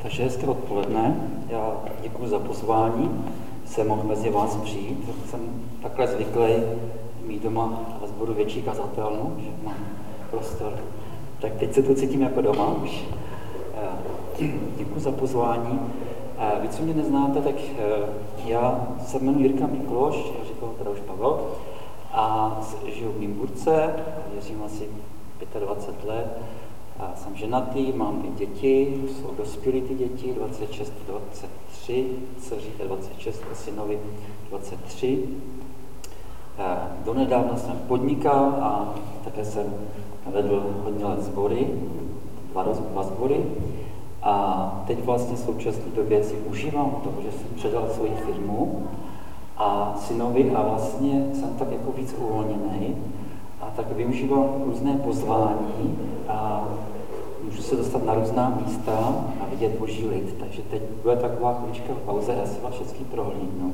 Takže hezké odpoledne. Já děkuji za pozvání. Jsem mohl mezi vás přijít. Jsem takhle zvyklý mít doma ve sboru větší kazatelnu, že mám prostor. Tak teď se tu cítím jako doma už. Děkuji za pozvání. Vy, co mě neznáte, tak já se jmenuji Jirka Mikloš, já říkal teda už Pavel, a žiju v Nymburce, věřím asi 25 let. A jsem ženatý, mám 2 děti, jsou dospělí ty děti, 26, 23, dceři 26 a synovi 23. Donedávna jsem podnikal a také jsem vedl hodně let sbory, dva sbory. A teď vlastně v současné době si užívám toho, že jsem předal svoji firmu a synovi a vlastně jsem tak jako víc uvolněný a tak využívám různé pozvání a můžu se dostat na různá místa a vidět boží lid. Takže teď bude taková chvílička v pauze, já si vás všechny prohlídnu.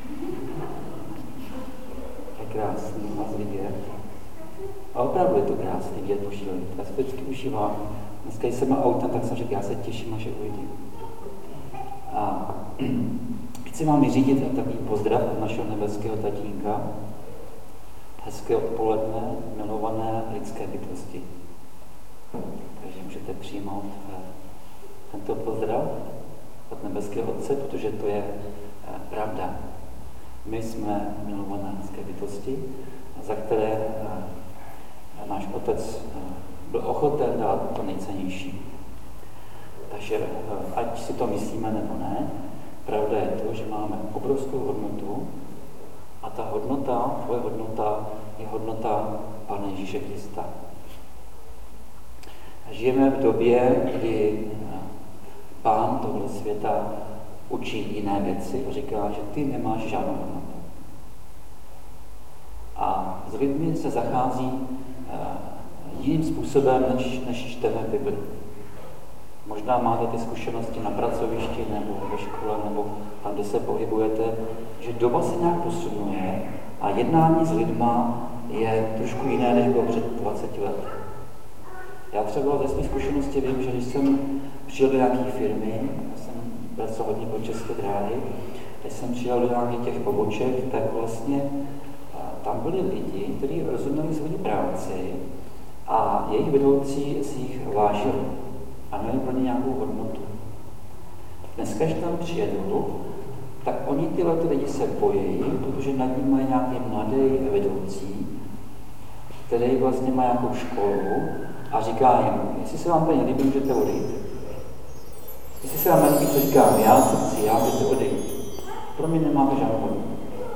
Je krásný vás vidět. A opravdu je to krásný vidět boží lid. Já se vždycky užívám. Dneska jsem autem, tak jsem řekl, já se těším, až je uvidím. A chci vám vyřídit takový pozdrav od našeho nebeského tatínka. Hezké odpoledne, milované lidské bytosti. Takže můžete přijmout tento pozdrav od nebeského Otce, protože to je pravda. My jsme milované lidské bytosti, za které náš Otec byl ochoten dát to nejcennější. Takže ať si to myslíme nebo ne, pravda je to, že máme obrovskou hodnotu a ta hodnota, tvoje hodnota, je hodnota Pána Ježíše Krista. Žijeme v době, kdy Pán tohle světa učí jiné věci a říká, že ty nemáš žádnou hodnotu. A s lidmi se zachází jiným způsobem, než čteme v Bibli. Možná máte ty zkušenosti na pracovišti nebo ve škole nebo tam, kde se pohybujete, že doba se nějak posunuje a jednání s lidma je trošku jiné, než bylo před 20 lety. Já třeba ze své zkušenosti vím, že když jsem přijel do nějaké firmy, já jsem pracoval hodně po České dráhy, když jsem přijel do nějakých těch poboček, tak vlastně tam byli lidi, kteří rozuměli svoji práci a jejich vedoucí si jich vážili a měli pro ně nějakou hodnotu. Dneska, když tam přijedu, tak oni tyhle lidi se bojí, protože nad ním mají nějaký mladý vedoucí, který vlastně má nějakou školu a říká jim, jestli se vám to nelíbí, můžete odejít. Jestli se vám nelíbí, co říkám, já srdci, já můžete odejít. Pro mě nemáte žádnou hodnotu.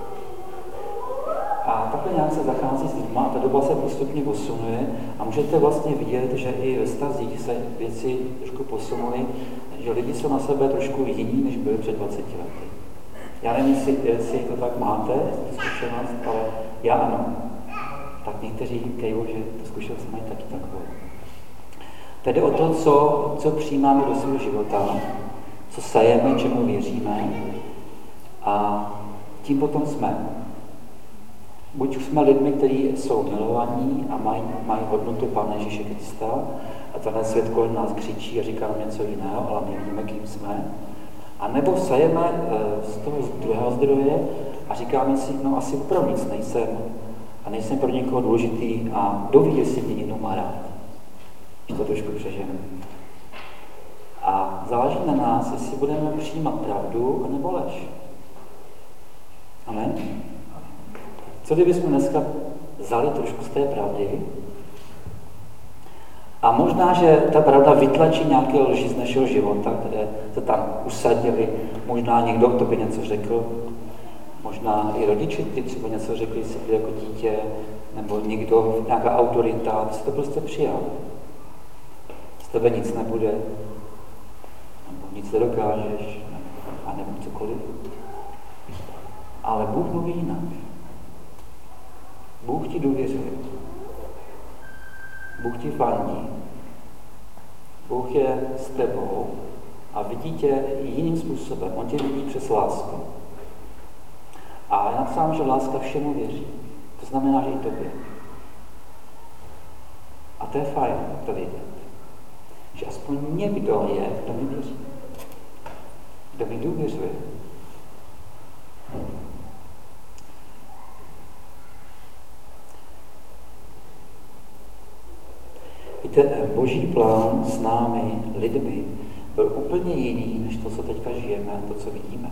A takhle nějak se zachází s lidma a ta doba se postupně posunuje a můžete vlastně vidět, že i ve vztazích se věci trošku posunuly, že lidi jsou na sebe trošku jiní, než byli před 20 lety. Já nevím, jestli to tak máte, zkušenost, ale já ano. Tak někteří říkají, že tu zkušenost mají taky takovou. Tedy o to, co přijímáme do svého života, co sajeme, čemu věříme a tím potom jsme. Buď jsme lidmi, kteří jsou milovaní a mají hodnotu Pána Ježíše Krista a tenhle svět kolem nás křičí a říká nám něco jiného, ale my víme, kým jsme. A nebo sajeme z toho druhého zdroje a říkáme si, no asi opravdu nic nejsem a nejsem pro někoho důležitý a kdo ví, jestli mě někdo má rád. Když to trošku přeženu. A záleží na nás, jestli budeme přijímat pravdu nebo lež. Amen? Co kdybychom dneska vzali trošku z té pravdy a možná, že ta pravda vytlačí nějaké lži z našeho života, které se tam usadily, možná někdo k tobě něco řekl, možná i rodiči ty třeba něco řekli si jako dítě, nebo někdo, nějaká autorita, ty jsi to prostě přijal. Z tebe nic nebude, nebo nic nedokážeš, a nebo cokoliv. Ale Bůh mluví jinak. Bůh ti důvěřuje. Bůh ti fandí. Bůh je s tebou a vidí tě jiným způsobem. On tě vidí přes lásku. A já napsám, že láska všemu věří. To znamená, že i tobě. A to je fajn to vědět. Že aspoň někdo je, kdo mi věří. Dneska mi důvěřuje. Víte, Boží plán s námi, lidmi, byl úplně jiný, než to, co teďka žijeme, to, co vidíme.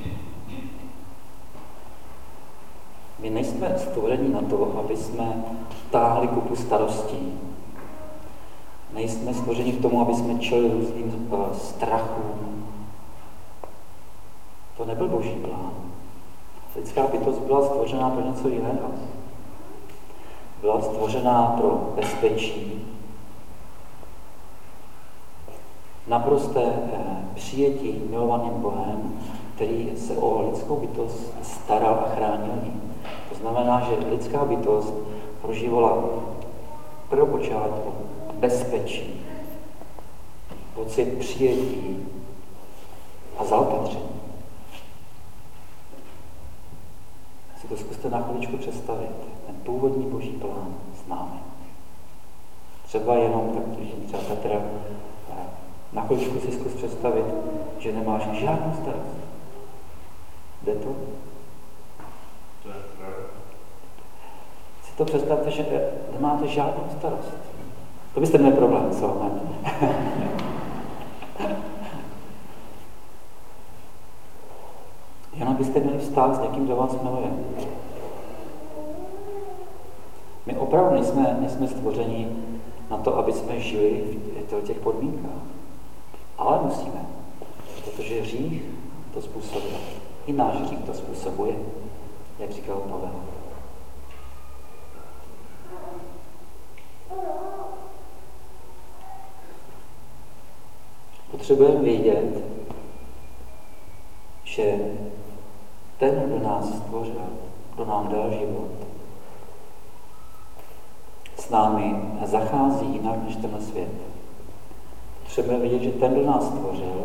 My nejsme stvoreni na to, aby jsme táhli kupu starostí. Nejsme stvořeni k tomu, aby jsme čelili různým strachům. To nebyl Boží plán. Lidská bytost byla stvořená pro něco jiného. Byla stvořená pro bezpečí, naprosté přijetí milovaným Bohem, který se o lidskou bytost staral a chránil ji. To znamená, že lidská bytost prožívala prvopočátku bezpečí, pocit přijetí a zaopatření. Si to zkuste na chviličku představit, ten původní Boží plán s námi. Třeba jenom tak, třeba Petra, na chviličku si zkus představit, že nemáš žádnou starost. Jde to? Si to představte, že nemáte žádnou starost. To byste měli problém, co? Jenom byste měli vztah s někým, kdo vás miluje. My opravdu nejsme stvořeni na to, aby jsme žili v těch podmínkách. Ale musíme, protože hřích to způsobuje. I náš hřích to způsobuje, jak říkal Pavel. Potřebujeme vědět, že ten, kdo nás stvořil, kdo nám dal život, s námi zachází jinak než tenhle svět. Potřebujeme vědět, že ten, kdo nás stvořil,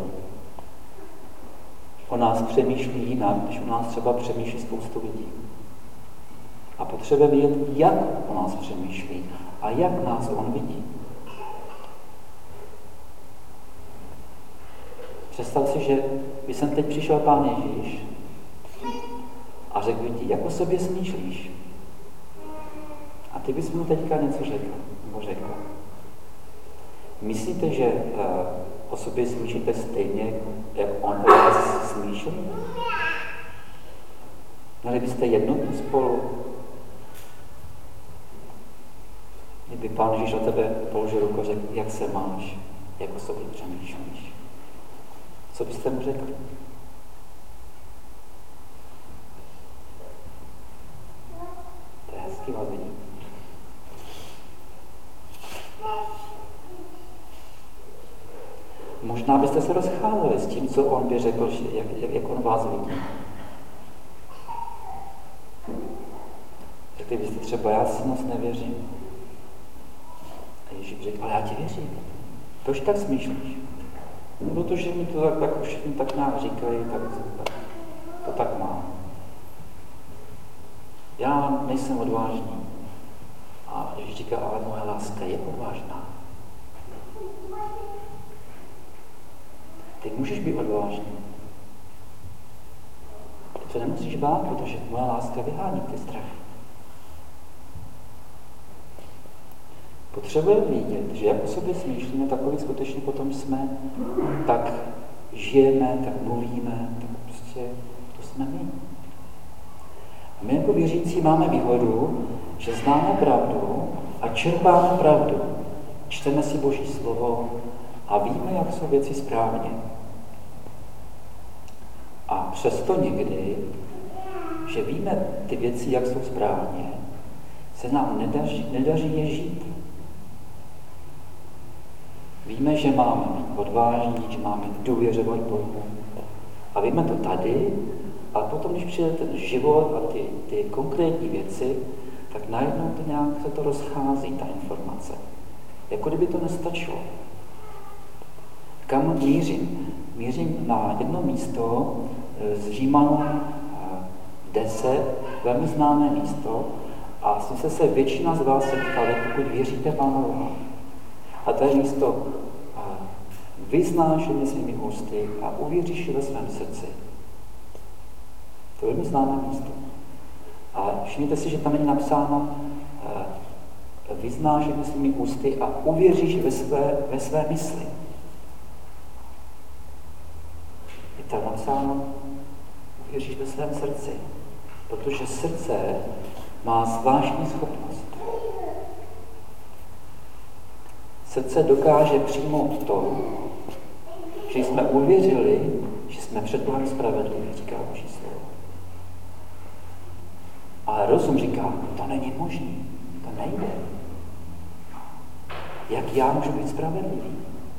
o nás přemýšlí jinak, než o nás třeba přemýšlí spoustu lidí. A potřebujeme vědět, jak o nás přemýšlí a jak nás on vidí. Představ si, že když jsem teď přišel Pán Ježíš a řekl ti, jak o sobě smýšlíš. A ty bys mu teďka něco řekl, nebo řekl. Myslíte, že o sobě smýšlíte stejně, jak on o vás smýšlí? Měli byste jednotní spolu? Kdyby Pán Ježíš o tebe položil ruku a řekl, jak se máš, jak o sobě přemýšlíš. Co byste mu řekli? To je hezký vás vidět. Možná byste se rozcházeli s tím, co on by řekl, jak on vás vidí. Řekli byste třeba, já si moc nevěřím. A Ježíš řekl, ale já ti věřím. Proč tak smýšlíš? No, protože mi to tak už tak nějak říkají, tak to tak mám. Já nejsem odvážný. A Ježíš říká, ale moje láska je odvážná. Ty můžeš být odvážný. Ty se nemusíš bát, protože moje láska vyhání ty strachy. Potřebujeme vědět, že jak o sobě smýšlíme, takový skutečně potom jsme, tak žijeme, tak mluvíme, tak prostě to jsme my. A my jako věřící máme výhodu, že známe pravdu a čerpáme pravdu. Čteme si Boží slovo a víme, jak jsou věci správně. A přesto někdy, že víme ty věci, jak jsou správně, se nám nedaří je žít. Víme, že máme být odvážní, že máme důvěřovat Bohu. A víme to tady, a potom, když přijde ten život a ty konkrétní věci, tak najednou to nějak se to rozchází, ta informace. Jako kdyby to nestačilo. Kam mířím? Mířím na jedno místo z Římanů 10, velmi známé místo, a s tím se většina z vás setkali, pokud věříte Pánu Boha. A to je místo vyznáš mě svými ústy a uvěříš ve svém srdci. To je velmi známé místo. A všimněte si, že tam je napsáno vyznáš mě svými ústy a uvěříš ve své mysli. Je tam napsáno uvěříš ve svém srdci. Protože srdce má zvláštní schopnost. Srdce dokáže přijmout to, že jsme uvěřili, že jsme před Bohem spravedliví, říká Boží slovo. Ale rozum říká, to není možné, to nejde. Jak já můžu být spravedlivý?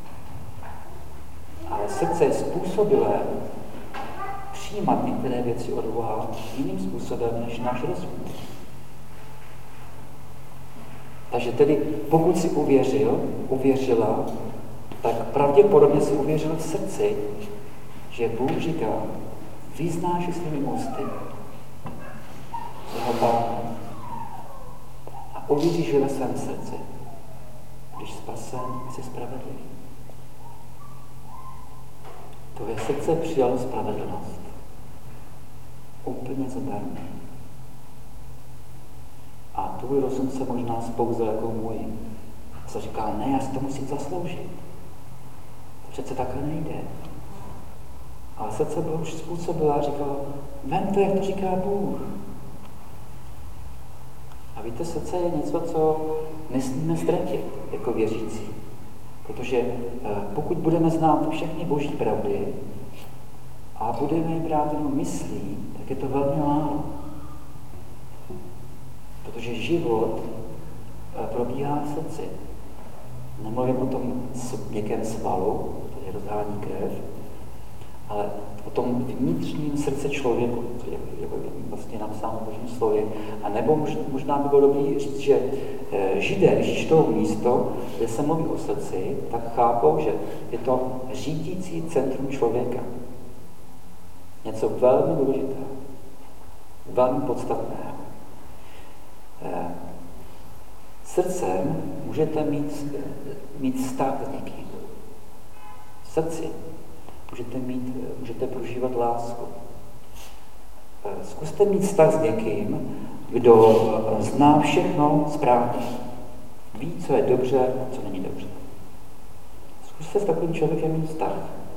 Ale srdce je způsobilé přijímat některé věci od Boha jiným způsobem než náš rozum. Takže tedy, pokud si uvěřila, tak pravděpodobně si uvěřil v srdci, že Bůh říká, vyznáš svými ústy svého Pána a uvěříš ve svém srdci, když spasen jsi spravedlivý. Tvoje srdce přijalo spravedlnost. Úplně zadarmo. A tvůj rozum se možná spouzel jako můj. A se říká, ne, já si to musím zasloužit. To přece takhle nejde. Ale srdce bylo už způsobila a říkalo, vem to, jak to říká Bůh. A víte, srdce je něco, co nesmíme ztratit jako věřící. Protože pokud budeme znát všechny boží pravdy a budeme je brát jenom myslí, tak je to velmi málo. Protože život probíhá v srdci. Nemluvím o tom měkkém svalu, to je rozhání krev, ale o tom vnitřním srdce člověku, co je vlastně napsáno v Božím slově. A nebo možná by bylo dobré říct, že Židé, když čtou místo, kde se mluví o srdci, tak chápou, že je to řídící centrum člověka. Něco velmi důležitého, velmi podstatného. Srdcem můžete mít vztah s někým. V srdci můžete prožívat lásku. Zkuste mít vztah s někým, kdo zná všechno správně. Ví, co je dobře a co není dobře. Zkuste s takovým člověkem mít vztah.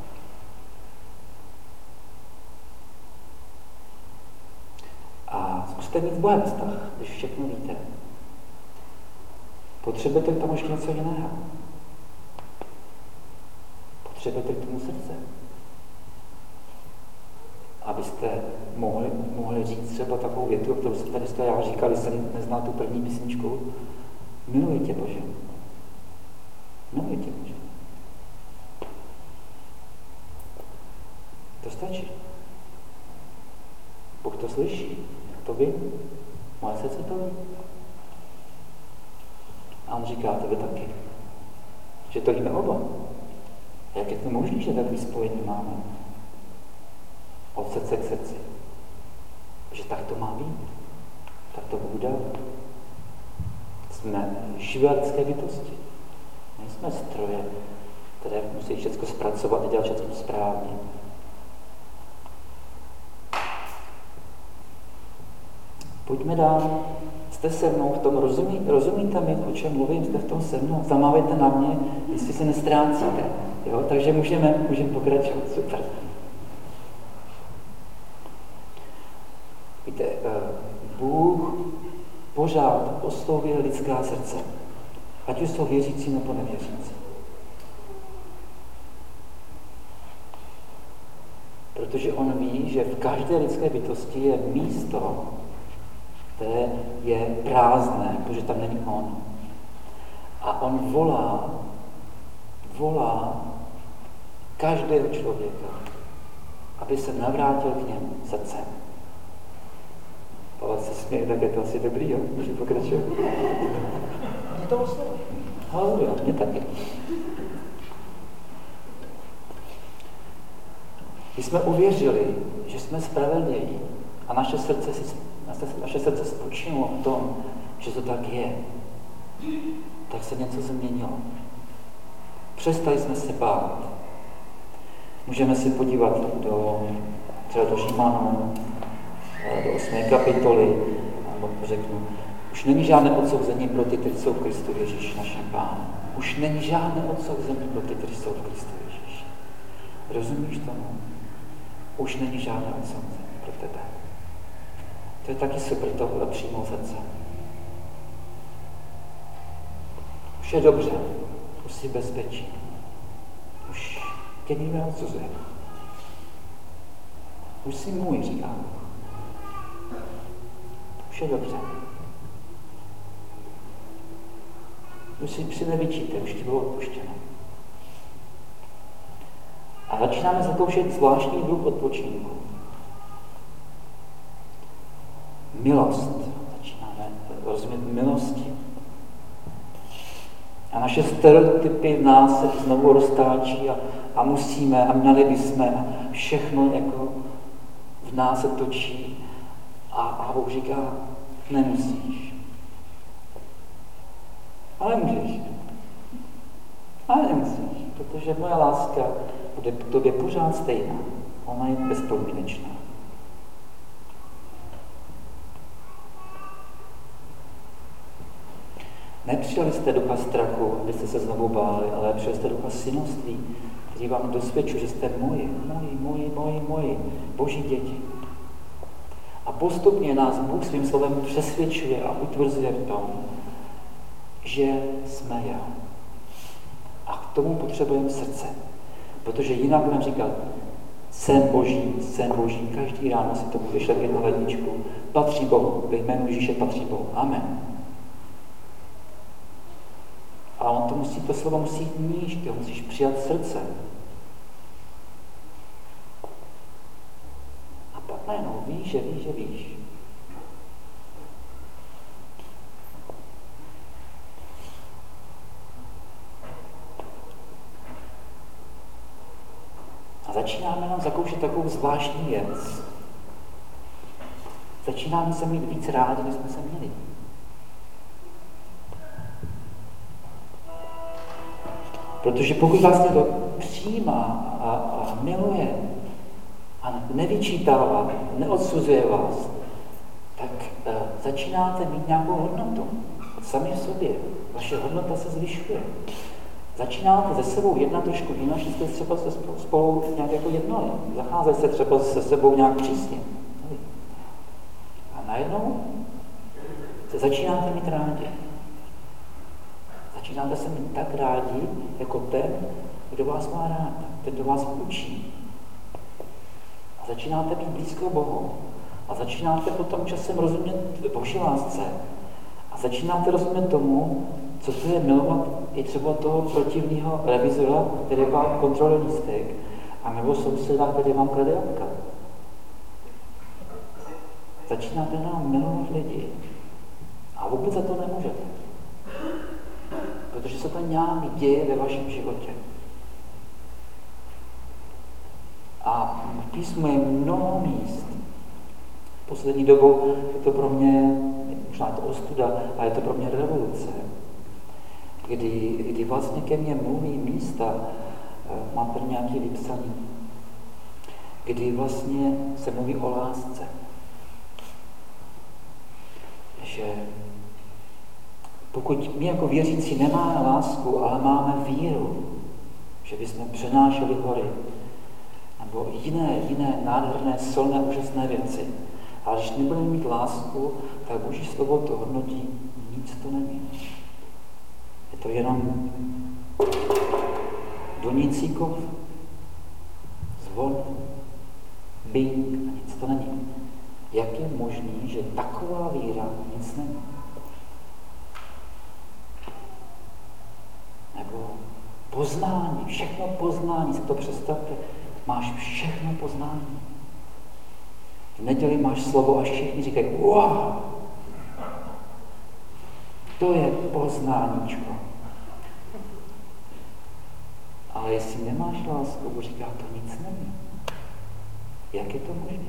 A zkuste mít s Bohem vztah, když všechno víte. Potřebujete k tomu ještě něco jiného. Potřebujete k tomu srdce. Abyste mohli říct třeba takovou větu, kterou jsem tady já říkal, když jsem neznal tu první písničku. Miluji tě, Bože. Miluji tě, Bože. To stačí. Bůh to slyší. To vím. Moje srdce to ví. A on říká, tebe taky. Že to víme oba. A jak je to možné, že takový spojení máme? Od srdce k srdci. Že tak to má být. Tak to Bůh dal. Jsme živé lidské bytosti. Nejsme stroje, které musí všechno zpracovat a dělat všechno správně. Pojďme dál. Jste se mnou v tom, rozumíte mi, o čem mluvím, jste v tom se mnou, zamávejte na mě, jestli se nestrácíte. Jo? Takže můžeme pokračovat. Super. Víte, Bůh pořád oslovuje lidská srdce. Ať už jsou věřící nebo nevěřící. Protože on ví, že v každé lidské bytosti je místo, které je prázdné, protože tam není on. A on volá každého člověka, aby se navrátil k němu srdcem. Ale se směje, tak je to asi dobrý, jo? Můžu pokračovat. Je to oslovo. Haleluja, mě taky. Když jsme uvěřili, že jsme spravedliví a naše srdce spočinulo v tom, že to tak je, tak se něco změnilo. Přestali jsme se bát Můžeme se podívat třeba do Římanů, do 8. kapitoly, nebo řeknu, už není žádné odsouzení pro ty, kteří jsou v Kristu Ježíši, našem Pánu. Už není žádné odsouzení pro ty, kteří jsou v Kristu Ježíši. Rozumíš tomu? Už není žádné odsouzení pro tebe. To je taky super to přijmout srdce. Už je dobře, už jsi bezpečí. Už tě nikdo neodsuzuje. Už jsi můj, říká Bůh. Už je dobře. Už si nevyčíte, už ti bylo odpuštěno. A začínáme zakoušet zvláštní druh odpočinku. Milost. Začínáme rozumět milosti. A naše stereotypy v nás se znovu roztáčí a musíme a měli bychom a všechno jako v nás se točí. A Bůh říká, nemusíš. Ale můžeš. Ale nemusíš, protože moje láska bude k tobě pořád stejná. Ona je bezpodmínečná. Nepřijali jste ducha strachu, abyste se znovu báli, ale přijali jste ducha synoství, který vám dosvědčuje, že jste moji, Boží děti. A postupně nás Bůh svým slovem přesvědčuje a utvrzuje v tom, že jsme jeho. A k tomu potřebujeme srdce. Protože jinak budeme říkat, jsem Boží, každý ráno si tomu vyšlepit na ledničku, patří Bohu, ve jménu Ježíše patří Bohu. Amen. A on to slovo musí jít níž, ty ho musíš přijat srdce. A pak najednou víš, že víš. A začínáme nám zakoušet takovou zvláštní věc. Začínáme se mít víc rádi, než jsme se měli. Protože pokud vás někdo přijímá a miluje a nevyčítává, neodsuzuje vás, tak začínáte mít nějakou hodnotu. Sami v sobě. Vaše hodnota se zvyšuje. Začínáte se sebou jednat trošku jinak, že jste třeba se spolu nějak jako jednali. Zacházejte se třeba se sebou nějak přísně. A najednou se začínáte mít rádi. Začínáte se mít tak rádi, jako ten, kdo vás má rád, ten, kdo vás učí. A začínáte být blízko Bohu. A začínáte potom časem rozumět Boží lásce. A začínáte rozumět tomu, co to je milovat i třeba toho protivného revizora, který vám kontroluje lístek, a nebo souseda, který vám klade jablka. Začínáte nám milovat lidi. A vůbec za to nemůžete. Protože se to nějak děje ve vašem životě. A v písmu je mnoho míst. Poslední dobou je to pro mě, možná je to ostuda, ale je to pro mě revoluce. Kdy vlastně ke mně mluví místa, mám tady nějaké vypsaní, kdy vlastně se mluví o lásce. Že pokud my jako věřící nemáme lásku, ale máme víru, že bychom přenášeli hory, nebo jiné nádherné, silné, úžasné věci. Ale když nebudeme mít lásku, tak Boží slovo to hodnotí, nic to není. Je to jenom donící kov, zvon, bing a nic to není. Jak je možné, že taková víra nic není? Nebo poznání, všechno poznání, si to představte, máš všechno poznání. V neděli máš slovo a všichni říkají, wow, to je poznáníčko. Ale jestli nemáš lásku, říká, to nic není. Jak je to možné?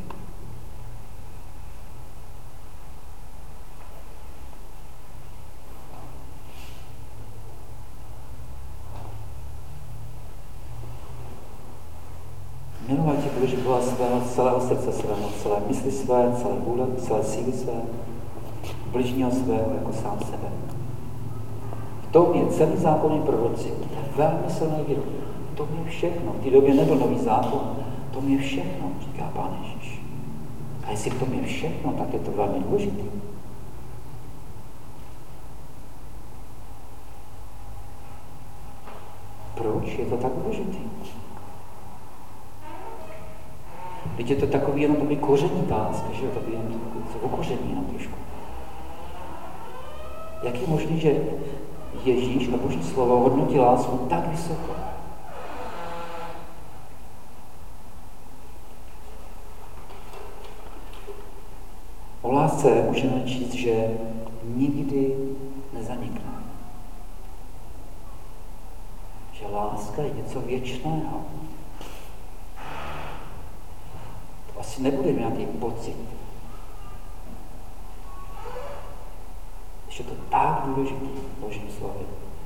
Milovat tě budeš Boha svého, celého srdce svého, celé mysli své, celé vůle, celé síly své, bližního svého jako sám sebe. V tom je celý zákon i proroci. To je velmi silný výrok. V tom je všechno. V té době nebyl nový zákon. V tom je všechno, říká Pán Ježíš. A jestli v tom je všechno, tak je to velmi důležité. Proč je to tak důležité? Teď je to takový jenom takový koření láska, že jo? Takový jenom okoření jenom trošku. Jak je možné, že Ježíš a Boží slovo hodnotí lásku tak vysoko? O lásce můžeme číst, že nikdy nezanikne. Že láska je něco věčného. To asi nebude nějaký pocit. Je to tak důležitý v Božím slově.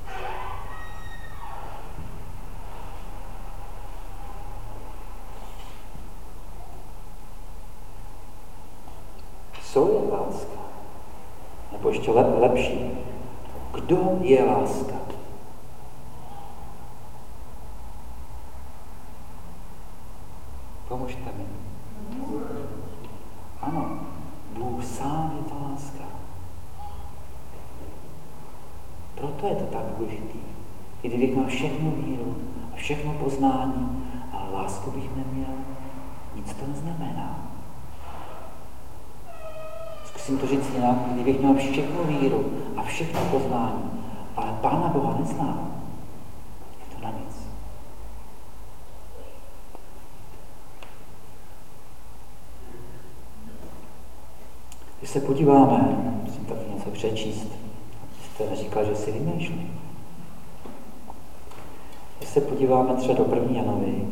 Co je láska? Nebo ještě lepší. Kdo je láska? Pomožte mi. Ano, Bůh sám je ta láska. Proto je to tak důležitý. I kdybych měl všechnu víru a všechno poznání, ale lásku bych neměl, nic to neznamená. Zkusím to říct jinak, kdybych měl všechnu víru a všechno poznání, ale Pána Boha neznám, je to na nic. Když se podíváme, musím taky něco přečíst, jste neříkal, že si vymýšlí. Když se podíváme třeba do 1. Janovi,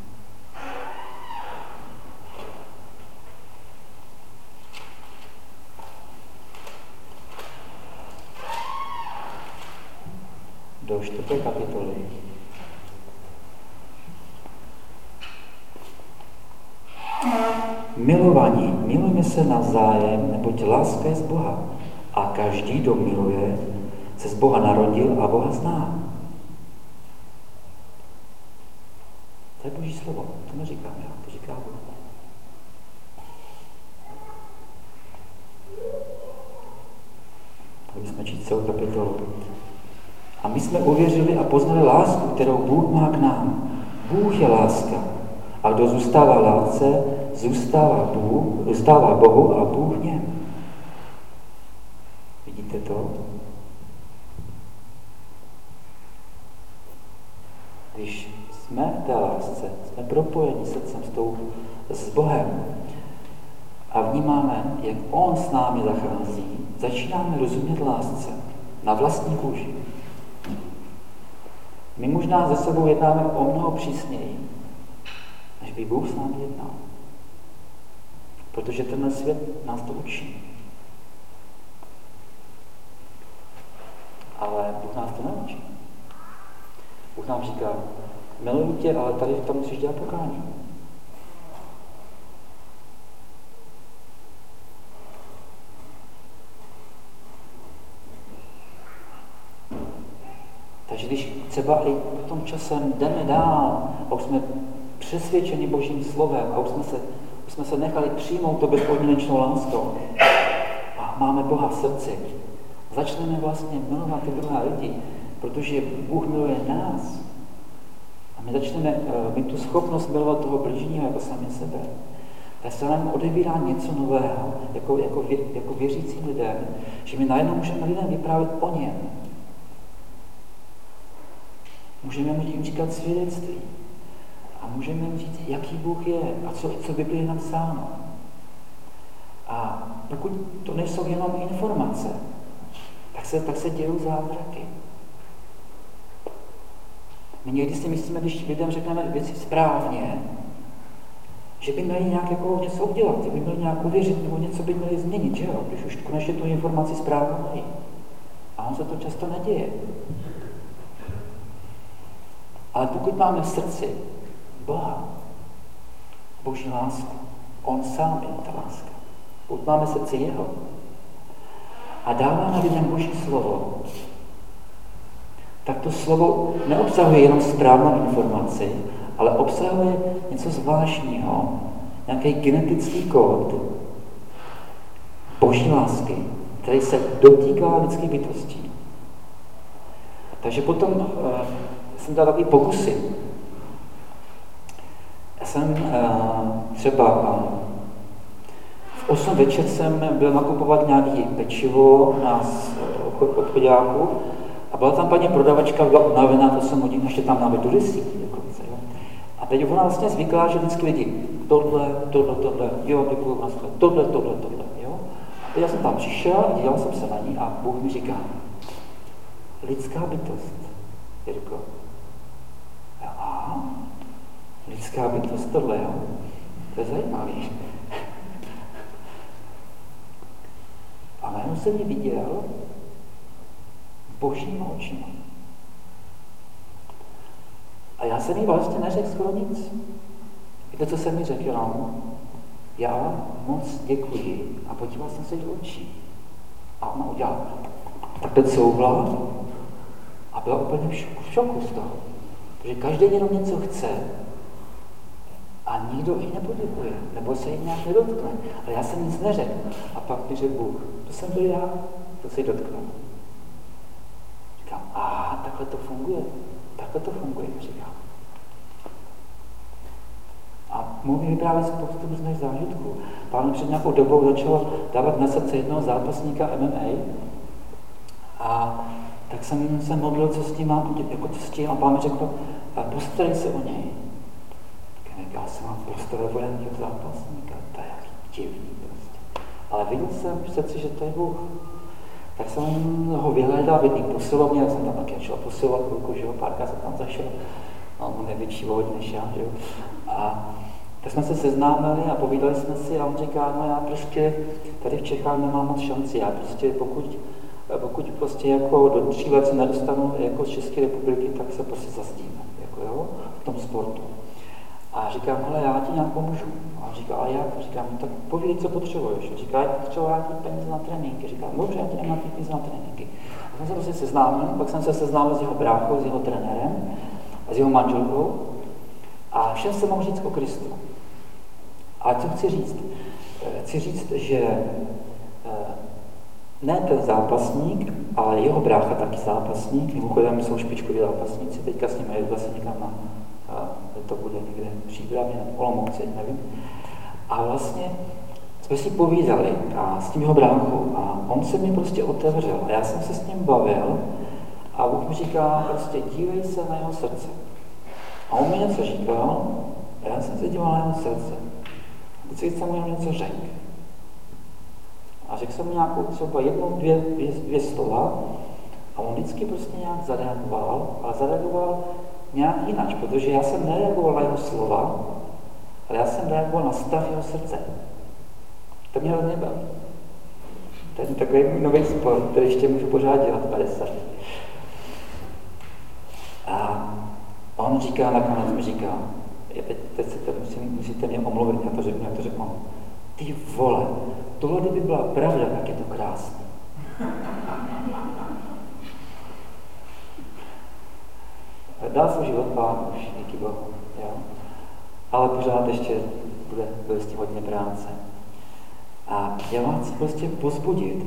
do 4. kapitoly, milovaní, milujme se navzájem, neboť láska je z Boha. A každý, kdo miluje, se z Boha narodil a Boha zná. To je Boží slovo, to neříkám já, to říká Bůh. Tak jsme číst celou kapitolu. A my jsme uvěřili a poznali lásku, kterou Bůh má k nám. Bůh je láska. A kdo zůstává lásce, zůstává Bohu a Bůh v něm. Vidíte to? Když jsme v té lásce, jsme propojeni srdcem s Bohem a vnímáme, jak On s námi zachází, začínáme rozumět lásce na vlastní kůži. My možná ze sebou jednáme o mnoho přísněji, než by Bůh s námi jednal. Protože tenhle svět nás to učí. Ale Bůh nás to neučí. Bůh nám říká, miluji tě, ale tady tam musíš dělat pokání. Takže když třeba i potom časem jdeme dál a už jsme přesvědčeni Božím slovem a už jsme se nechali přijmout to bezpodmínečnou láskou a máme Boha v srdci, začneme vlastně milovat ty druhé lidi, protože Bůh miluje nás. A my začneme mít tu schopnost milovat toho bližního jako sami sebe. Tak se nám odebírá něco nového, jako věřícím lidem, že my najednou můžeme lidem vyprávět o něm. Můžeme jim říkat svědectví. A můžeme jim říct, jaký Bůh je a co Bibli je napsáno. A pokud to nejsou jenom informace, tak se dějou zázraky. My někdy si myslíme, když lidem řekneme věci správně, že by měli nějak jako něco udělat, že by měli nějak uvěřit nebo něco by měli změnit, že jo? Když už konečně tu informaci správně mají. A on se to často neděje. Ale pokud máme v srdci Boha, Boží lásku. On sám je ta láska. Pokud máme srdce jeho a dáváme lidem Boží slovo, tak to slovo neobsahuje jenom správnou informaci, ale obsahuje něco zvláštního, nějaký genetický kód Boží lásky, který se dotýká lidské bytosti. Takže potom jsem dal takový pokusy. Já jsem třeba v 8 večer jsem byl nakupovat nějaký pečivo na obchodáku a byla tam paní prodavačka, byla unavená, to jsem hodin, ještě tam máme turisty. A teď ona vlastně zvyklá, že vždycky lidi tohle, jo, děkuju, tohle, jo. A teď já jsem tam přišel, díval jsem se na ní a Bůh mi říká, lidská bytost, Jirko. Aha, lidská bytost, tohle, jo. To je zajímavý. A najednou jsem ji viděl Božíma očima. A já jsem jí vlastně neřekl skoro nic. Víte, co jsem mi řekl? Jenom, já moc děkuji. A podíval jsem se jí do očí. A ona udělala takhle couvla a byla úplně v šoku z toho. Protože každý jenom něco chce a nikdo jí nepoděkuje, nebo se jí nějak nedotkne. Ale já jsem nic neřekl. A pak mi řekl Bůh, to jsem byl já, to se jí dotknul. Říkám, takhle to funguje, říkám. A mohu mi vyprávět spoustu různých zážitků. Pán před nějakou dobou začal dávat na srdce jednoho zápasníka MMA a tak jsem se modlil, co s tím mám, jako co s tím, a pán mi řekl, postarej se o něj. Tak já jsem mám postarat o nějakého zápasníka, to je jaký divný prostě. Ale viděl jsem v srdci, že to je Bůh. Tak jsem ho vyhledal v jedný posilovně, já jsem tam taky začal posilovat chvilku, že jo, párkrát jsem tam zašel, on byl největší vohodně než já, že jo. A tak jsme se seznámili a povídali jsme si a on říká, no já prostě tady v Čechách nemám moc šanci, já prostě pokud prostě jako do 3 let se nedostanu jako z České republiky, tak se prostě zazdím, jako jo, v tom sportu. A říkám, hele, já ti nějak pomůžu. A on říká, a jak? Říkám, no tak povídej, co potřebuješ. Říká, já potřebuji nějaký peníze na tréninky. Říkám, dobře, já ti dám nějaký peníze na tréninky. A jsem se prostě seznámil, pak jsem se seznámil s jeho bráchou, s jeho trenérem a s jeho manželkou. A všem se mohu říct o Kristu. A co chci říct? Chci říct, že ne ten zápasník, ale jeho brácha taky zápasník. Mimochodem jsou špičkoví zápasníci, teďka s nimi jedu zase někam na to bude někde v Příbravě, nebo Olomouci, nevím. A vlastně jsme si povídali a s tím jeho bráchou a on se mi prostě otevřel a já jsem se s ním bavil a Bůh mi říká, prostě dívej se na jeho srdce. A on mi něco říkal a já jsem se díval na jeho srdce. Vždycky jsem mu něco řekl. A řekl jsem mu nějakou třeba jednou, dvě slova a on vždycky prostě nějak zareagoval, ale zareagoval nějak jinak, protože já jsem nereagoval na jeho slova, ale já jsem reagoval na stav jeho srdce. To mě hrozně baví. To je takový nový sport, který ještě můžu pořád dělat 50. A on říká, nakonec mi říká, teď se to musíte mě omluvit, já to řeknu, ty vole, tohle kdyby byla pravda, tak je to krásný. Dá svůj život Pánu už, díky Bohu, jo? Ale pořád ještě bude s tím hodně práce. A já vás chci prostě pozbudit,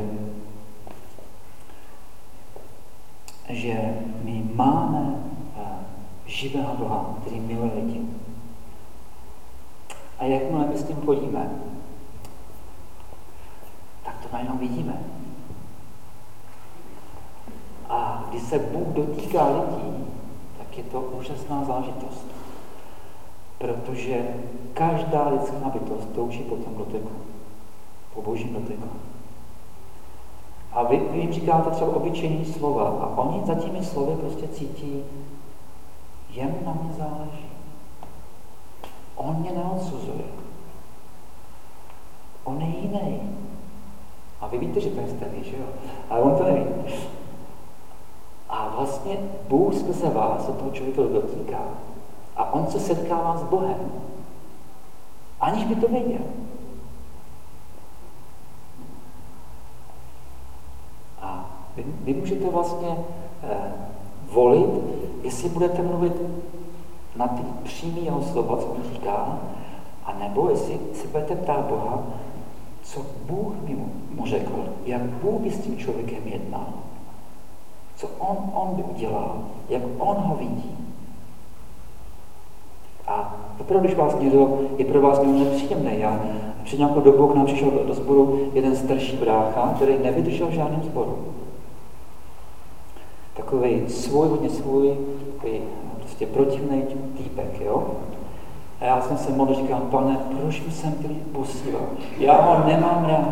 že my máme živého Boha, který miluje lidi. A jakmile my s tím chodíme, tak to najednou vidíme. A když se Bůh dotýká lidí, tak je to úžasná zážitost. Protože každá lidská bytost touží po tom doteku. Po Božím doteku. A vy jim říkáte třeba obyčejný slova a oni za těmi slovy prostě cítí, jemu na mě záleží. On mě neodsuzuje. On je jiný. A vy víte, že to je stejný, že jo? Ale on to neví. A vlastně Bůh skrze vás se toho člověka dotýká. A on se setkává s Bohem. Aniž by to věděl. A vy můžete vlastně volit, jestli budete mluvit na ty přímý jeho slova, co on říká, anebo jestli si budete ptát Boha, co Bůh by mu řekl, jak Bůh by s tím člověkem jednal, co on by udělal, jak on ho vidí. A opravdu, když vás někdo je pro vás někdo nepříjemný. Já před nějakou dobou k nám přišel do sboru jeden starší brácha, který nevydržel v žádném sboru. Takový hodně svůj, prostě protivný týpek, jo? A já jsem se modlil, říkám, Pane, proč mi jsem ty posílal? Já ho nemám rád.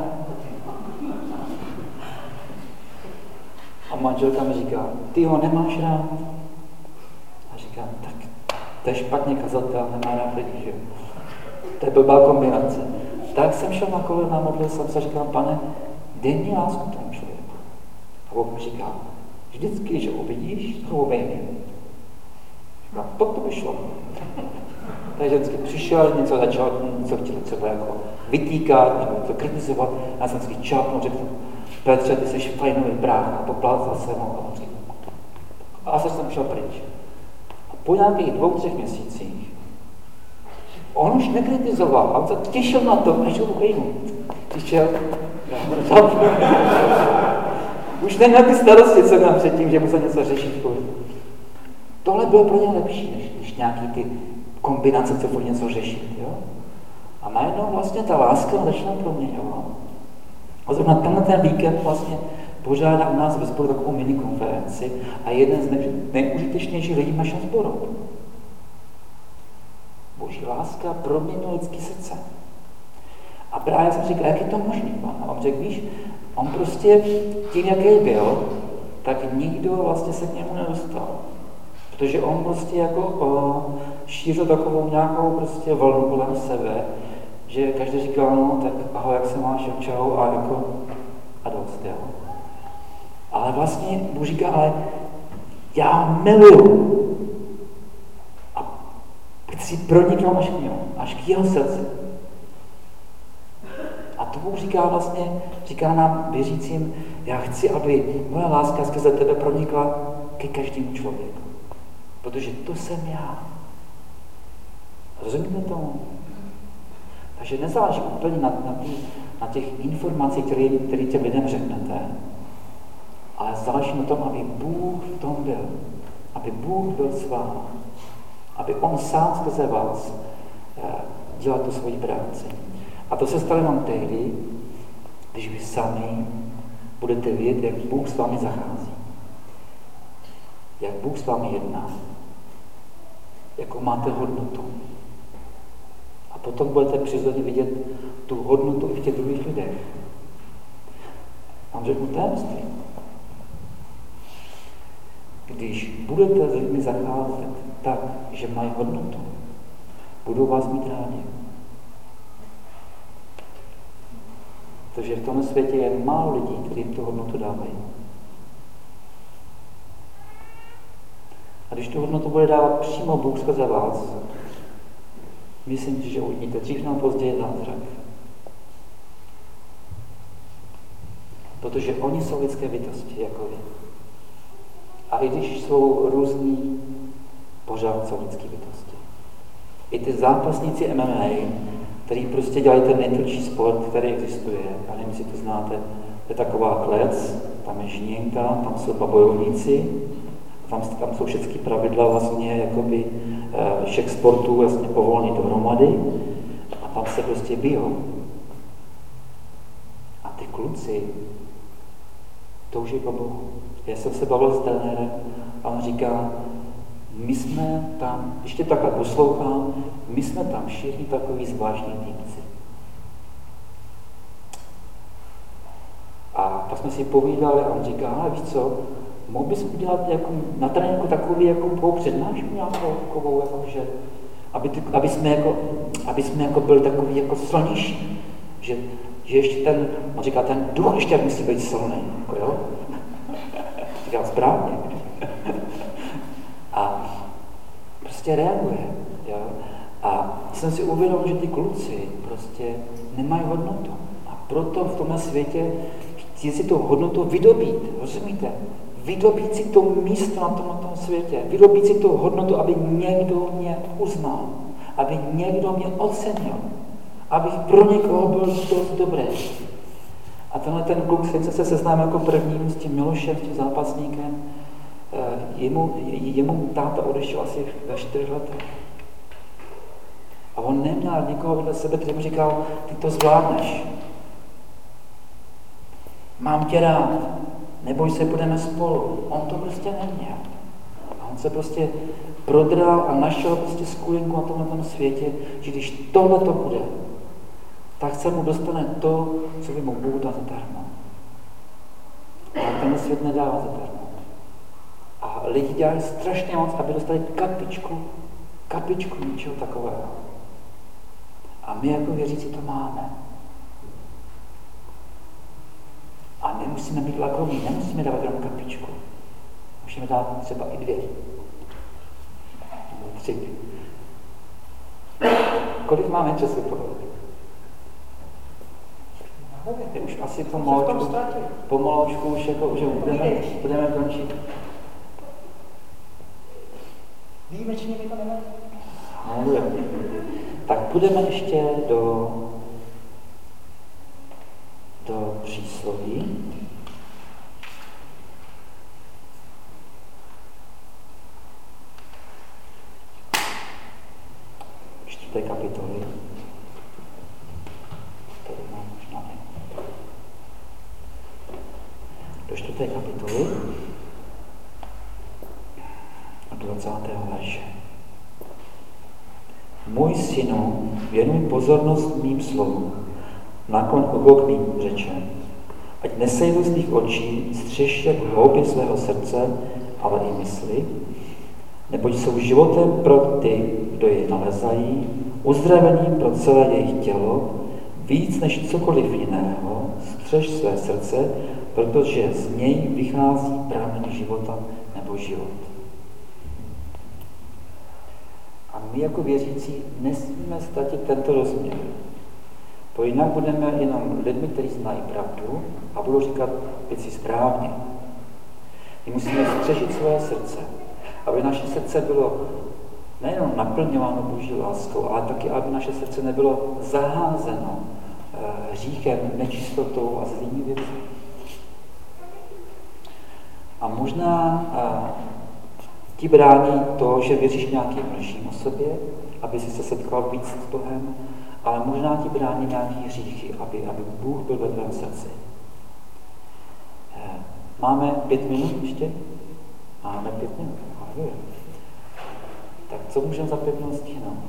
A manželka mi říká, ty ho nemáš rád? A říkám, tak to je špatně kazatel, nemá rád lidi, že jo? To je blbá kombinace. Tak jsem šel na kolena, modlil jsem se a říkám, Pane, dej mi lásku tomu člověku. A Bůh mi říká, vždycky, když ho uvidíš, ho obejmi. Říkám, to by šlo. Takže vždycky přišel, něco začal, něco chtěl třeba jako vytýkat, nebo to kritizovat. A já jsem vždycky čapnul, řekl, Petře, ty jsi fajnový brácha, poplácal jsem ho. A jsem šel pryč. A po nějakých 2-3 měsících on už nekritizoval, on se těšil na to, až ho obejmu. Přišel, už neměl ty starosti, co měl předtím, že musel něco řešit. Tohle bylo pro ně lepší, než nějaký ty kombinace, co bude něco řešit. Jo? A najednou vlastně ta láska začala proměňovat. A zrovna tenhle víkend vlastně pořádá u nás ve sboru takovou minikonferenci a jeden z nejužitečnějších lidí v našem sboru. Boží láska proměnila lidský srdce. A právě jsem říkal, jak je to možný, Pan? A on řekl, víš, on prostě tím, jaký byl, tak nikdo vlastně se k němu nedostal. Protože on prostě jako šířil takovou nějakou prostě vlnu kolem sebe, že každý říkal, no tak ahoj, jak se máš, čau, a jako a dost, jo. Ale vlastně Bůh říká, ale já ho miluju a chci proniknout až k jeho srdci. A to Bůh říká vlastně, říká nám věřícím, já chci, aby moje láska skrze tebe pronikla ke každému člověku. Protože to jsem já. Rozumíte tomu? Takže nezáleží úplně na těch informacích, které těm lidem řeknete, ale záleží na tom, aby Bůh v tom byl. Aby Bůh byl s vámi. Aby on sám skrze vás dělal tu svoji práci. A to se stane vám tehdy, když vy sami budete vědět, jak Bůh s vámi zachází. Jak Bůh s vámi jedná. Jakou máte hodnotu. A potom budete přirozeně vidět tu hodnotu i v těch druhých lidech. Vám řeknu tajemství. Když budete s lidmi zacházet tak, že mají hodnotu, budou vás mít rádi. Protože v tomhle světě je málo lidí, kteří jim tu hodnotu dávají. A když tu hodnotu bude dávat přímo Bůh skrze vás, myslím si, že uvidíte dřív nebo později zázrak. Protože oni jsou lidské bytosti, jako vy. A i když jsou různí, pořád jsou lidské bytosti. I ty zápasníci MMA, který prostě dělají ten nejtvrdší sport, který existuje, a nevím, jestli to znáte, je taková klec, tam je žněnka, tam jsou dva bojovníci, tam jsou všechny pravidla vlastně jakoby všech sportů vlastně povolení dohromady a tam se prostě bijou. A ty kluci touží po Bohu. Já jsem se bavil s trenérem a on říká, my jsme tam, když tě takhle poslouchám, my jsme tam všichni takový zvláštní týpci. A pak jsme si povídali a on říká, ale víš co, mohl bys udělat jako, na tréninku takový jako přednášku nějakou takovou, jakože, aby jsme jako byli takový jako silnější, že ještě ten, on říká, ten duch ještě musí být silný, jako jo? Říkám správně. A prostě reaguje, jo? A jsem si uvědomil, že ty kluci prostě nemají hodnotu. A proto v tomhle světě chci si tu hodnotu vydobít, rozumíte? Vydobít si to místo na tomto světě, vydobít si tu hodnotu, aby někdo mě uznal, aby někdo mě ocenil, abych pro někoho byl dost dobrý. A tenhle ten kluk, se seznámil jako prvním s tím Milošem, s tím zápasníkem, jemu táta odešel asi ve 4 letech. A on neměl nikoho vedle sebe, který mu říkal, ty to zvládneš. Mám tě rád, neboj se, budeme spolu. On to prostě neměl. A on se prostě prodral a našel prostě skulinku na tomhle světě, že když tohle to bude, tak se mu dostane to, co by mu Bůh dal zadarmo. Ale ten svět nedává zadarmo. A lidi dělají strašně moc, aby dostali kapičku něčeho takového. A my jako věřící to máme. A nemusíme být lakomí, nemusíme dávat jenom kapičku. Musíme dát třeba i 2. Nebo 3. Kolik máme času pohodlí? Už asi pomaloučku už jako, že budeme končit. Výjimečně mi to nevadí. No, tak půjdeme ještě do přísloví. Čtvrté kapitoly. Do 4. kapitoly od 20. verše. Můj synu, věnuj pozornost mým slovům, naklon ucho k mým řečem, ať nesejdu z tvých očí, střež jak v hloubě svého srdce, ale i mysli, neboť jsou životem pro ty, kdo je nalezají, uzdravením pro celé jejich tělo, víc než cokoliv jiného, střež své srdce, protože z něj vychází pramen života nebo život. A my jako věřící nesmíme ztratit tento rozměr. To jinak budeme jenom lidmi, kteří znají pravdu a budou říkat věci správně. My musíme střežit svoje srdce, aby naše srdce bylo nejenom naplňováno Boží láskou, ale taky, aby naše srdce nebylo zaházeno hříchem, nečistotou a zlými věci. A možná ti brání to, že věříš nějakým lžím o sobě, aby si se setkal víc s Bohem, ale možná ti brání nějaký hříchy, aby Bůh byl ve tvém srdci. Máme 5 minut ještě? Máme 5 minut. Tak co můžeme za 5 minut stihnout?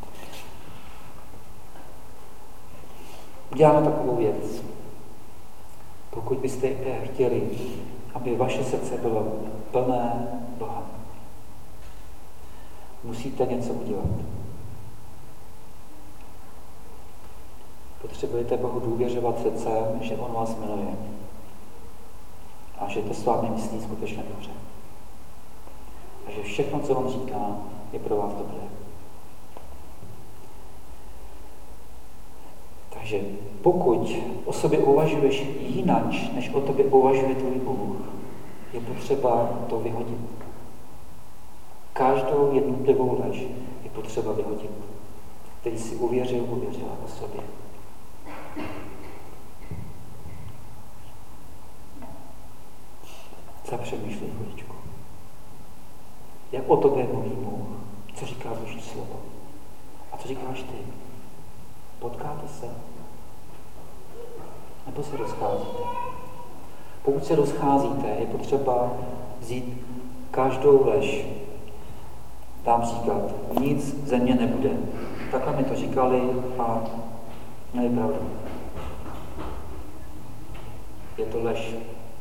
Uděláme takovou věc. Pokud byste chtěli, aby vaše srdce bylo plné Boha, musíte něco udělat. Potřebujete Bohu důvěřovat srdcem, že On vás miluje a že to s vámi myslí skutečně dobře. A že všechno, co on říká, je pro vás dobré. Takže pokud o sobě uvažuješ jinak, než o tobě uvažuje tvůj Bůh, je potřeba to vyhodit. Každou jednotlivou lež je potřeba vyhodit, který si uvěřila o sobě. Zapřemýšlej chviličku. Jak o tobě mluví Bůh? Co říká Boží slovo? A co říkáš ty? Potkáte se? Nebo se rozcházíte? Pokud se rozcházíte, je potřeba vzít každou lež. Dám příklad. Nic ze mě nebude. Takhle mi to říkali a měli pravdu. Je to lež.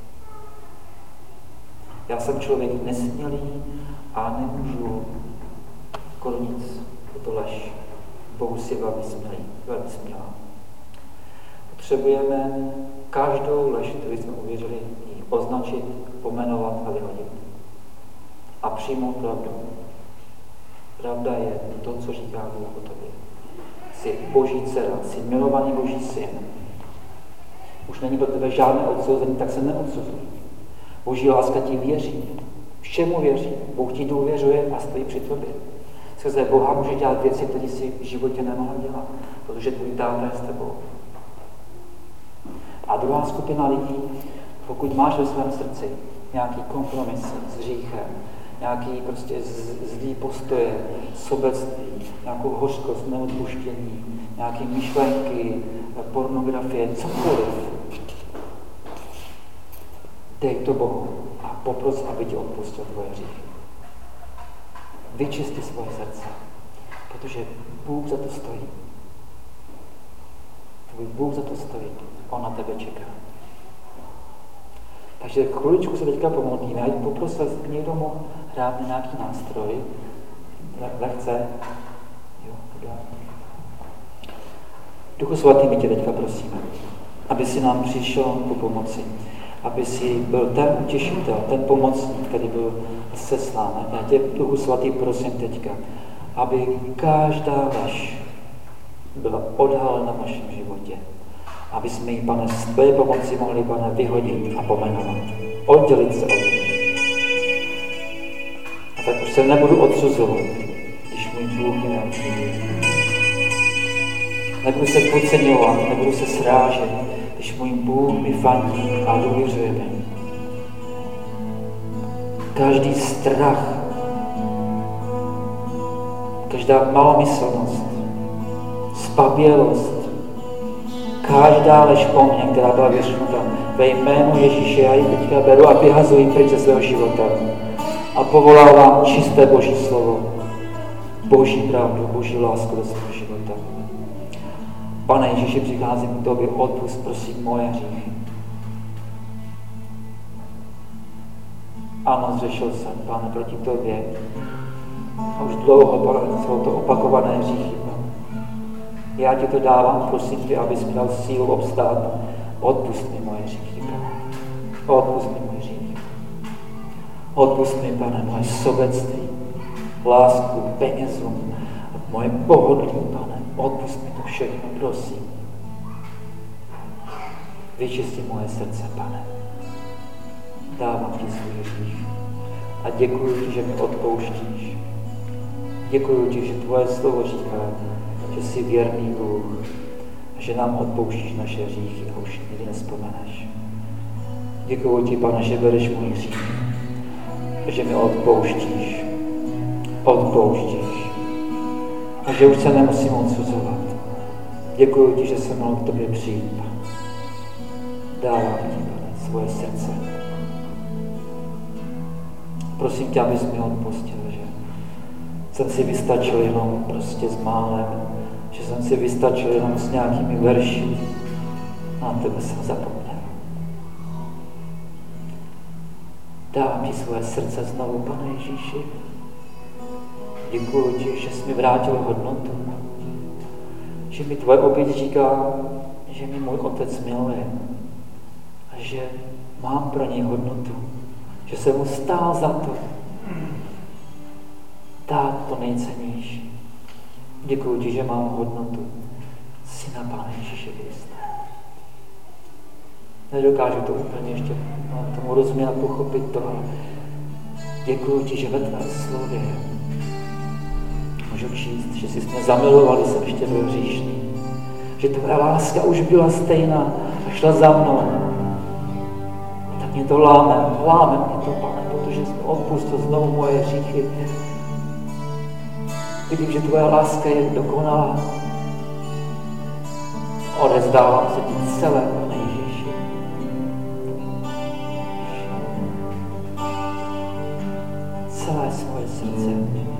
Já jsem člověk nesmělý a nemůžu skoro nic. Je to lež. Bohu si velmi smělá. Potřebujeme každou lež, kterou jsme uvěřili, ji označit, pomenovat a vyhodit. A přijmout pravdu. Pravda je to, co říká Bůh o tobě. Jsi Boží dcera, jsi milovaný Boží syn. Už není pro tebe žádné odsouzení, tak se neodsuzuj. Boží láska ti věří. Všemu věří. Bůh ti důvěřuje a stojí při tobě. Skrze Boha může dělat věci, které si v životě nemohl dělat, protože tvůj táta je s tebou. A druhá skupina lidí, pokud máš ve svém srdci nějaký kompromis s hříchem, nějaký prostě zlý postoje, sobectví, nějakou hořkost, neodpuštění, nějaké myšlenky, pornografie, cokoliv, dej to Bohu a popros, aby ti odpustil tvoje hříchy. Vyčisti svoje srdce, protože Bůh za to stojí. Tvůj Bůh za to stojí. On na tebe čeká. Takže chviličku se teďka pomodlíme. Ať poprosil, jestli někdo mohl hrát na nějaký nástroj. Lehce. Jo, Duchu svatý, my tě teďka prosíme, aby si nám přišel po pomoci. Aby si byl ten utěšitel, ten pomocník, který byl seslán. Já tě, Duchu svatý, prosím teďka, aby každá lež byla odhalena v našem životě. Aby jsme ji, Pane, s tvé pomoci mohli, Pane, vyhodit a pomenovat. Oddělit se od ní. A tak už se nebudu odsuzovat, když můj Bůh mě naučí. Nebudu se podceňovat, nebudu se srážet, když můj Bůh mi fandí a důvěřuje mi. Každý strach, každá malomyslnost, zbabělost, každá lež po mně, která byla vyřknuta ve jménu Ježíše, já ji teďka beru a vyhazuji pryč ze svého života. A povolávám čisté Boží slovo, Boží pravdu, Boží lásku do svého života. Pane Ježíši, přicházím k tobě, odpusť, prosím, moje hříchy. Ano, zřešil jsem, Pane, proti tobě. A už dlouho, Pane, jsou to opakované hříchy, Pane. Já ti to dávám, prosím tě, abys mi dal sílu obstát. Odpusť mi moje hříchy, Pane. Odpusť mi moje hříchy. Odpusť mi, Pane, moje sobectví, lásku, penězům, moje pohodlí, Pane. Odpusť mi to všechno, prosím. Vyčisti moje srdce, Pane. Dávám ti svůj hřích. A děkuji ti, že mi odpouštíš. Děkuji ti, že tvoje slovo říká, že jsi věrný Bůh a že nám odpouštíš naše hříchy a už nikdy nevzpomeneš. Děkuji ti, Pane, že bereš můj hřích a že mi odpouštíš. Odpouštíš. A že už se nemusím odsuzovat. Děkuji ti, že jsem mohl k tobě přijít, Pane. Dávám ti, Pane, svoje srdce. Prosím tě, abys mi odpustil, že jsem si vystačil jenom prostě s málem, že jsem si vystačil jenom s nějakými verši a na tebe jsem zapomněl. Dávám ti svoje srdce znovu, Pane Ježíši. Děkuji ti, že jsi mi vrátil hodnotu, že mi tvoje oběť říká, že mi můj otec miluje a že mám pro něj hodnotu, že jsem mu stál za to dát to nejcennější. Děkuji ti, že mám hodnotu syna Pána Ježíše Krista. Nedokážu to úplně ještě tomu rozumět a pochopit to, ale děkuji ti, že ve tvé slově můžu číst, že jsi mě zamilovali, jsem ještě byl hříšný, že tvoje láska už byla stejná a šla za mnou. A tak mě to láme mě to, Pane, protože jsi mi odpustil znovu moje hříchy. Vidím, že tvoje láska je dokonalá. Odevzdávám se ti celé, Pane Ježíši. Celé svoje srdce.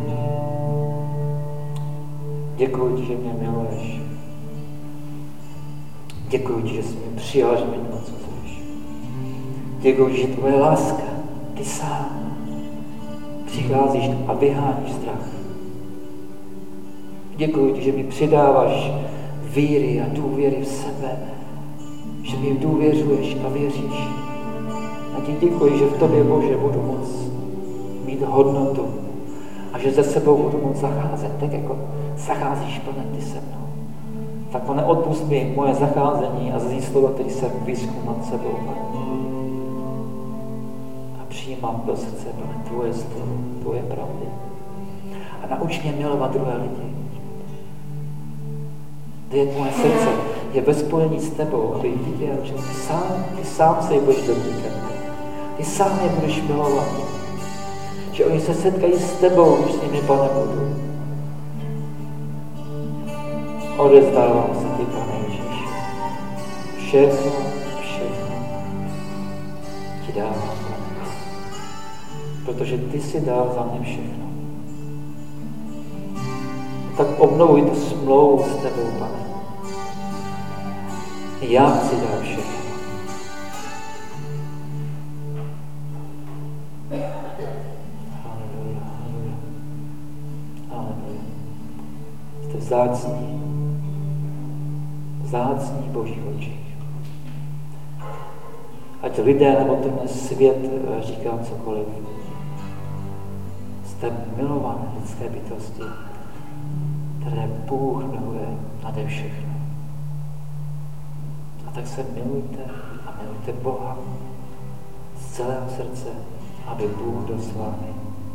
Děkuji ti, že mě miluješ. Děkuji ti, že jsi mě přijal, že mě neodsuzuješ. Děkuji ti, že tvoje láska, ty sám, přicházíš a vyháníš strach. Děkuji ti, že mi přidáváš víry a důvěry v sebe, že mi důvěřuješ a věříš. A ti děkuji, že v tobě, Bože, budu moct mít hodnotu a že ze sebou budu moct zacházet, tak jako zacházíš, Pane, ty se mnou. Tak Pane, odpusť mi moje zacházení a zlý slova, který jsem vysknul nad sebou, Pane. A přijímám do srdce, Pane, tvoje slovo, tvoje pravdy. A nauč mě milovat druhé lidi. Kde moje srdce je ve spojení s tebou, aby viděl, že ty sám se jí budeš dotýkat. Ty sám je budeš milovat. Že oni se setkají s tebou, když s nimi, Pane, budu. Odezdávám se ti, Pane Ježíši. Všechno ti dávám, Pane. Protože ty si dal za mě všechno. Tak obnovuj tu smlouvu s tebou, Pane. Já chci dát všechno. Haleluja, haleluja. Haleluja. Jste vzácní Boží oči. Ať lidé nebo tenhle svět říká cokoliv. Jste milované lidské bytosti, které Bůh miluje nade všechno. A tak se milujte a milujte Boha z celého srdce, aby Bůh byl s vámi.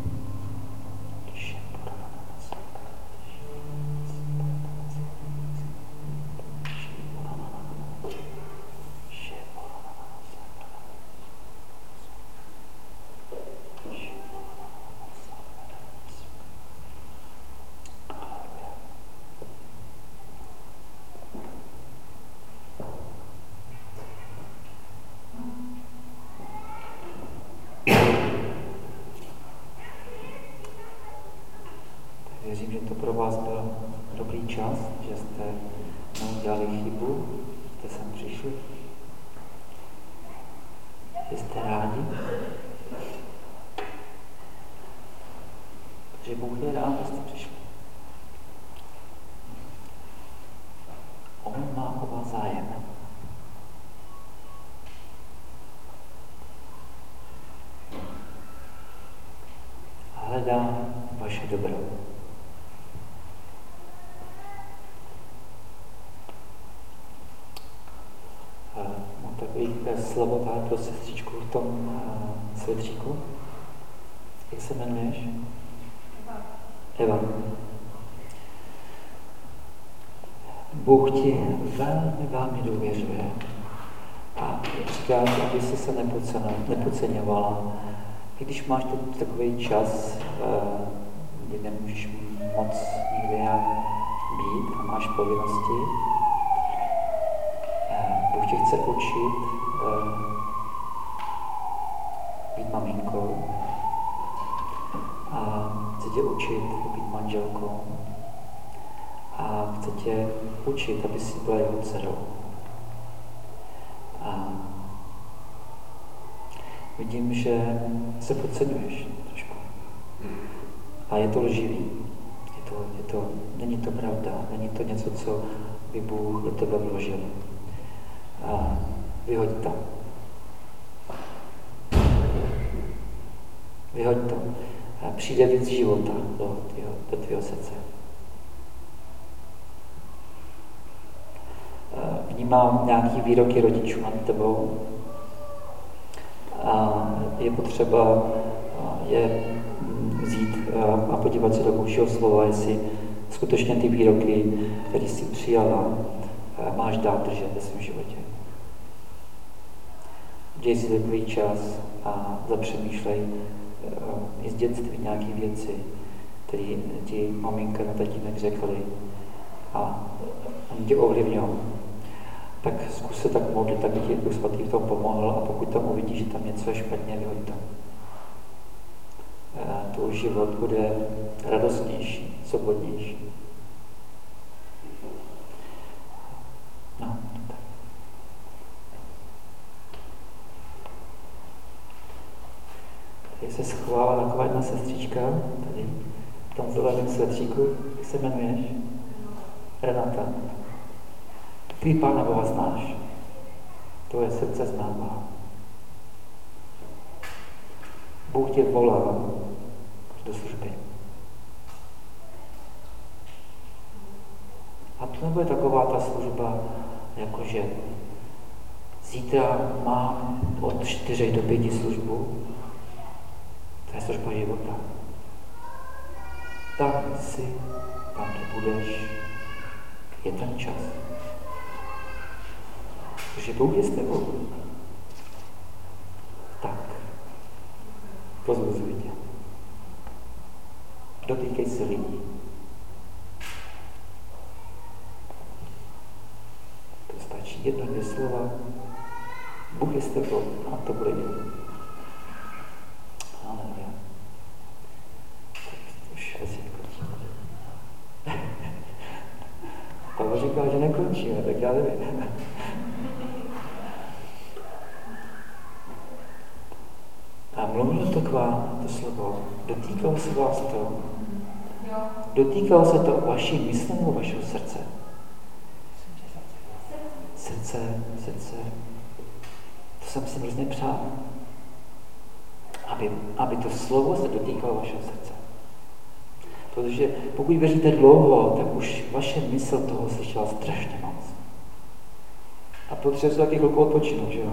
Věřím, že to pro vás byl dobrý čas, že jste neudělali chybu, jste sem přišli, že jste rádi, že Bůh je rád, že jste přišli. On má o vás zájem. Hledá vaše dobro. Mám takový slovo pro sestřičku v tom svetříku. Jak se jmenuješ? Eva. Bůh ti velmi důvěřuje. A říká, aby se nepodceňovala. I když máš takový čas, kdy nemůžeš moc nikde být a máš povinnosti, Bůh tě chce učit být maminkou a chce tě učit být manželkou a chce tě učit, aby jsi byla jeho dcerou. A vidím, že se podceňuješ trošku. A je to lživý. Není to pravda. Není to něco, co by Bůh do tebe vložil. A vyhoď to. Vyhoď to. A přijde víc života do tvého srdce. Vnímám nějaký výroky rodičů nad tebou. A je potřeba je vzít a podívat se do Božího slova, jestli skutečně ty výroky, které jsi přijala, máš dát držet ve svém životě. Děj si takový čas a zapřemýšlej i z dětství nějaké věci, které ti maminka na tatínek řekli a oni tě ovlivňují. Tak zkus se tak modlit, aby ti Duch Svatý v tom pomohl a pokud tam uvidíš, že tam něco je špatně, vyhoď to. Tvůj život bude radostnější, svobodnější. No, tak. Tady se schovala taková jedna sestřička, tady v tom zeleném svetříku. Jak se jmenuješ? Renata. Ty Pána Boha znáš. Tvoje srdce zná Boha. Bůh tě volá do služby. A to nebude taková ta služba, jakože zítra mám od 4 do 5 službu. To je služba života. Tam jsi, tam to budeš, je ten čas. Protože Bůh je s tebou. Tak, pozbuzuj tě. Dotýkej se lidí. To stačí 1, 2 slova. Bůh je s tebou a to bude dělat. Aleluja. Už asi nekončíme. Pavel říká, že nekončíme, tak já nevím. A mluvilo to k vám, to slovo, dotýkalo se vás to? Dotýkalo se to vaší mysli nebo vašeho srdce? Srdce. To jsem si hrozně přál. Aby to slovo se dotýkalo vašeho srdce. Protože pokud věříte dlouho, tak už vaše mysl toho slyšela strašně moc. A potřebuje se taky chvilku odpočinout, že jo?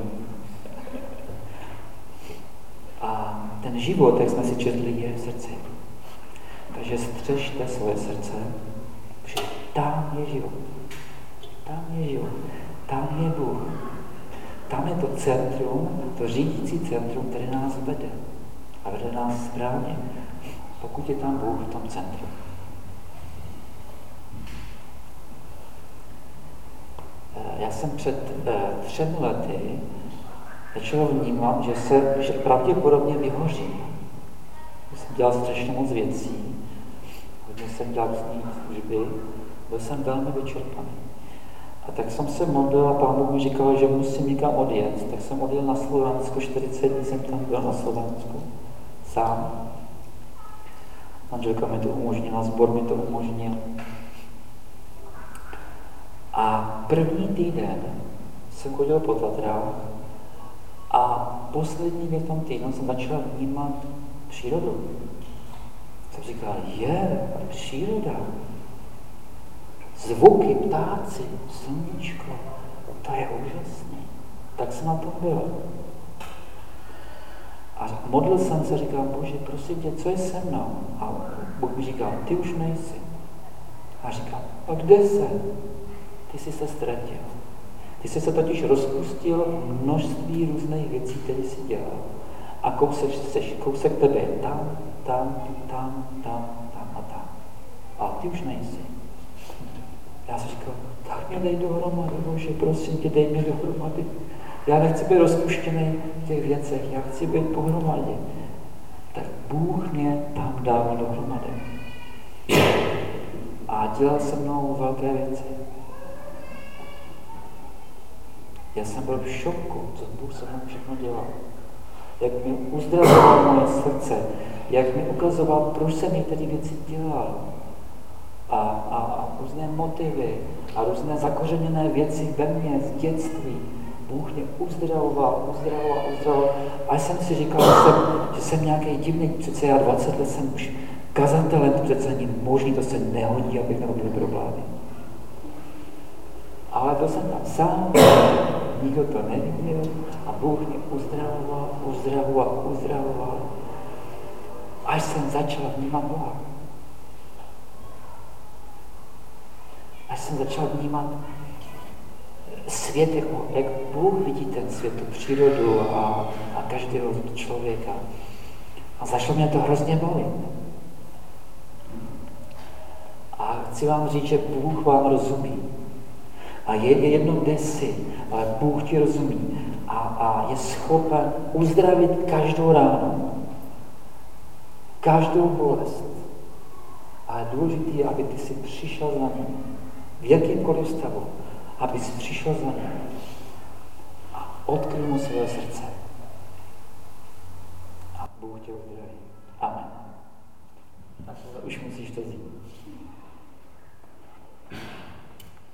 A ten život, jak jsme si četli, je v srdci. Takže střežte svoje srdce, protože tam je život. Tam je život. Tam je Bůh. Tam je to centrum, to řídící centrum, které nás vede. A vede nás správně. Pokud je tam Bůh v tom centru. Já jsem před 3 lety začal vnímat, že pravděpodobně vyhořím. Jsem dělal strašně moc věcí, hodně jsem dělal služby, byl jsem velmi vyčerpaný. A tak jsem se modlil a Pán Bůh mi říkal, že musím někam odjet. Tak jsem odjel na Slovensko, 40 dní jsem tam byl na Slovensku, sám. Manželka mi to umožnila, sbor mi to umožnil. A první týden jsem chodil po Tatrách a poslední v tom týdnu jsem začal vnímat přírodu. Jsem říkal, příroda, zvuky, ptáci, sluníčko, to je úžasné. Tak jsem na tom byl. A modlil jsem se, říkal, Bože, prosím tě, co je se mnou? A Bůh mi říkal, ty už nejsi. A říkal, a kde se? Ty jsi se ztratil. Ty jsi se totiž rozpustil v množství různých věcí, které jsi dělal. A kousek tebe je tam a tam. A ty už nejsi. Já jsem říkal, tak mě dej dohromady, Bože, prosím tě, dej mě dohromady. Já nechci být rozpuštěný v těch věcech, já chci být pohromadě. Tak Bůh mě tam dával dohromady. A dělal se mnou velké věci. Já jsem byl v šoku, co Bůh se mnou všechno dělal. Jak mi uzdravoval moje srdce, jak mi ukazoval, proč jsem některé věci dělal. A různé motivy a různé zakořeněné věci ve mně z dětství. Bůh mě uzdravoval. A jsem si říkal, že jsem nějaký divný, přece já 20 let jsem už kazatelem, přece není možný, to se nehodí, abych nerobil problémy. Ale to jsem tam sám, nikdo to neviděl a Bůh mě uzdravoval. Až jsem začal vnímat Boha. Až jsem začal vnímat svět, jak Bůh vidí ten svět, tu přírodu a každého člověka. A začalo mě to hrozně bolit. A chci vám říct, že Bůh vám rozumí. A je jedno, kde jsi, ale Bůh ti rozumí. A je schopen uzdravit každou ránu, každou bolest. Ale důležité je, aby ty si přišel za ním. V jakýmkoliv stavu, aby si přišel za ním a odkryl mu své srdce.